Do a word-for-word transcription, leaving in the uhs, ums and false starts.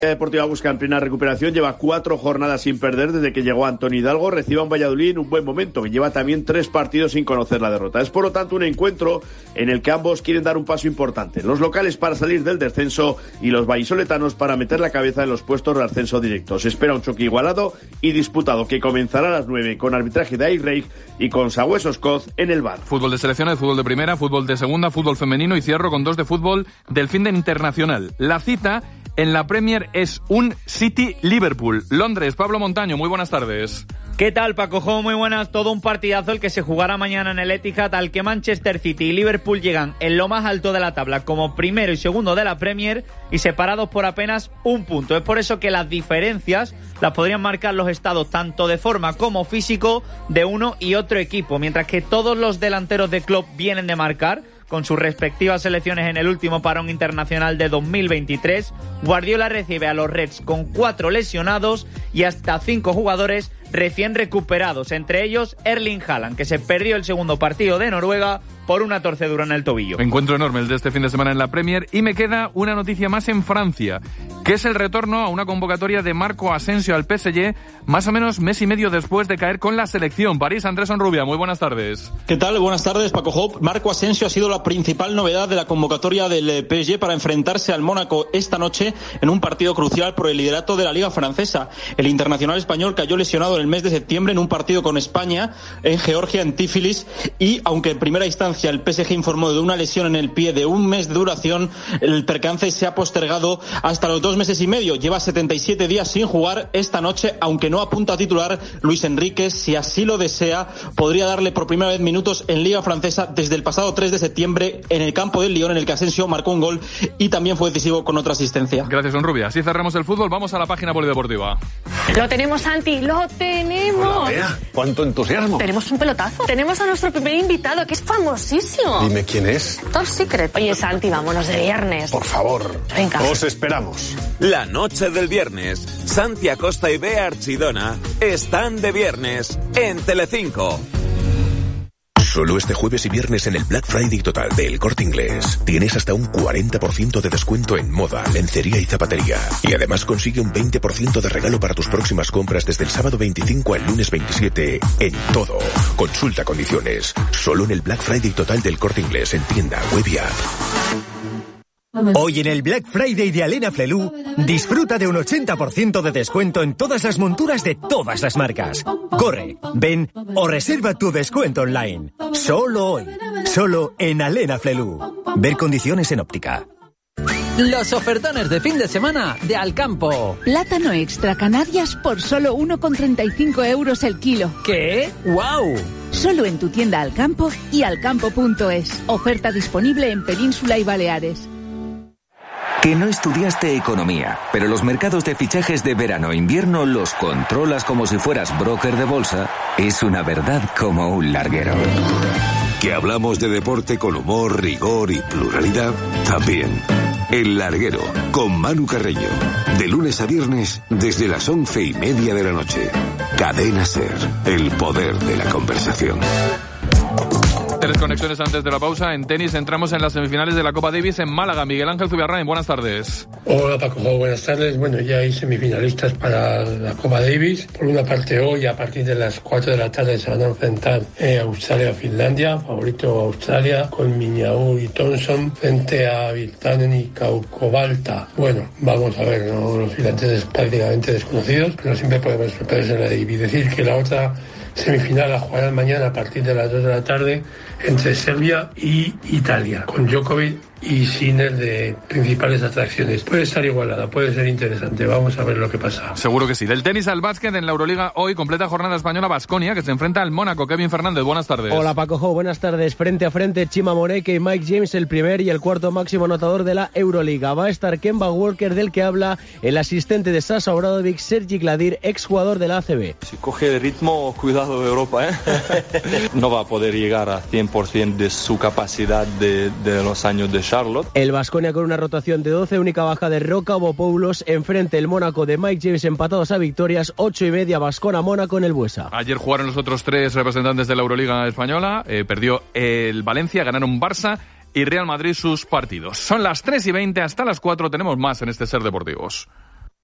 Deportiva busca en plena recuperación, lleva cuatro jornadas sin perder desde que llegó Antonio Hidalgo, recibe a un Valladolid en un buen momento, que lleva también tres partidos sin conocer la derrota. Es por lo tanto un encuentro en el que ambos quieren dar un paso importante, los locales para salir del descenso y los vallisoletanos para meter la cabeza en los puestos de ascenso directo. Se espera un choque igualado y disputado que comenzará a las nueve con arbitraje de Airreich y con Sagüesos Coz en el bar. Fútbol de selecciones, fútbol de primera, fútbol de segunda, fútbol femenino y cierro con dos de fútbol del fin de internacional. La cita en la Premier es un City-Liverpool. Londres, Pablo Montaño, muy buenas tardes. ¿Qué tal, Paco Jo? Muy buenas. Todo un partidazo el que se jugará mañana en el Etihad, al que Manchester City y Liverpool llegan en lo más alto de la tabla como primero y segundo de la Premier y separados por apenas un punto. Es por eso que las diferencias las podrían marcar los estados tanto de forma como físico de uno y otro equipo, mientras que todos los delanteros de Klopp vienen de marcar con sus respectivas selecciones en el último parón internacional de dos mil veintitrés. Guardiola recibe a los Reds con cuatro lesionados y hasta cinco jugadores recién recuperados, entre ellos Erling Haaland, que se perdió el segundo partido de Noruega por una torcedura en el tobillo. Encuentro enorme el de este fin de semana en la Premier y me queda una noticia más en Francia, que es el retorno a una convocatoria de Marco Asensio al P S G, más o menos mes y medio después de caer con la selección. París, Andrés Onrubia, muy buenas tardes. ¿Qué tal? Buenas tardes, Paco Hop. Marco Asensio ha sido la principal novedad de la convocatoria del P S G para enfrentarse al Mónaco esta noche en un partido crucial por el liderato de la Liga Francesa. El internacional español cayó lesionado en el mes de septiembre en un partido con España en Georgia, en Tiflis, y aunque en primera instancia el P S G informó de una lesión en el pie de un mes de duración, el percance se ha postergado hasta los dos meses y medio. Lleva setenta y siete días sin jugar. Esta noche, aunque no apunta a titular, Luis Enrique, si así lo desea, podría darle por primera vez minutos en Liga Francesa desde el pasado tres de septiembre en el campo del Lyon, en el que Asensio marcó un gol y también fue decisivo con otra asistencia. Gracias, Onrubia. Así cerramos el fútbol. Vamos a la página polideportiva. Lo tenemos, Santi, lo tenemos. Hola, Bea. ¡Cuánto entusiasmo! Tenemos un pelotazo. Tenemos a nuestro primer invitado, que es famosísimo. Dime quién es. Top Secret. Oye, Santi, vámonos de viernes. Por favor. Venga. Os esperamos. La noche del viernes, Santi Acosta y Bea Archidona están de viernes en Telecinco. Solo este jueves y viernes en el Black Friday total de El Corte Inglés tienes hasta un cuarenta por ciento de descuento en moda, lencería y zapatería. Y además consigue un veinte por ciento de regalo para tus próximas compras desde el sábado veinticinco al lunes veintisiete en todo. Consulta condiciones. Solo en el Black Friday total del Corte Inglés en tienda, web y app. Hoy en el Black Friday de Alena Flelu, disfruta de un ochenta por ciento de descuento en todas las monturas de todas las marcas. Corre, ven o reserva tu descuento online. Solo hoy, solo en Alena Flelu. Ver condiciones en óptica. Los ofertones de fin de semana de Alcampo. Plátano extra Canarias por solo uno con treinta y cinco euros el kilo. ¿Qué? ¡Guau! Solo en tu tienda Alcampo y alcampo punto es. Oferta disponible en Península y Baleares. Que no estudiaste economía, pero los mercados de fichajes de verano-invierno los controlas como si fueras broker de bolsa, es una verdad como un larguero. Que hablamos de deporte con humor, rigor y pluralidad, también. El Larguero, con Manu Carreño. De lunes a viernes, desde las once y media de la noche. Cadena SER, el poder de la conversación. Tres conexiones antes de la pausa. En tenis entramos en las semifinales de la Copa Davis en Málaga. Miguel Ángel Zubiarrain, buenas tardes. Hola Paco, buenas tardes. Bueno, ya hay semifinalistas para la Copa Davis. Por una parte, hoy a partir de las cuatro de la tarde se van a enfrentar eh, Australia-Finlandia. Favorito Australia con Miñaú y Thompson frente a Virtanen y Kaukovalta. Bueno, vamos a ver, ¿no? Los finlandeses prácticamente desconocidos, pero siempre podemos sorprender en la Davis. Decir que la otra semifinal la jugarán mañana a partir de las dos de la tarde entre Serbia y Italia, con Djokovic y Sinner de principales atracciones. Puede estar igualada, puede ser interesante. Vamos a ver lo que pasa. Seguro que sí. Del tenis al básquet en la Euroliga hoy, completa jornada española Baskonia, que se enfrenta al Mónaco. Kevin Fernández, buenas tardes. Hola Paco Jo, buenas tardes. Frente a frente Chima Moneke y Mike James, el primer y el cuarto máximo anotador de la Euroliga. Va a estar Kemba Walker, del que habla el asistente de Sasha Obradovic, Sergi Gladir, exjugador de la A C B. Si coge el ritmo, cuidado Europa, ¿eh? No va a poder llegar a cien por ciento de su capacidad de, de los años de Charlotte. El Baskonia con una rotación de doce, única baja de Roca Bopoulos, enfrente el Mónaco de Mike James empatados a victorias, ocho y media Baskona Mónaco en el Buesa. Ayer jugaron los otros tres representantes de la Euroliga española, eh, perdió el Valencia, ganaron Barça y Real Madrid sus partidos. Son las tres y veinte, hasta las cuatro tenemos más en este Ser Deportivos.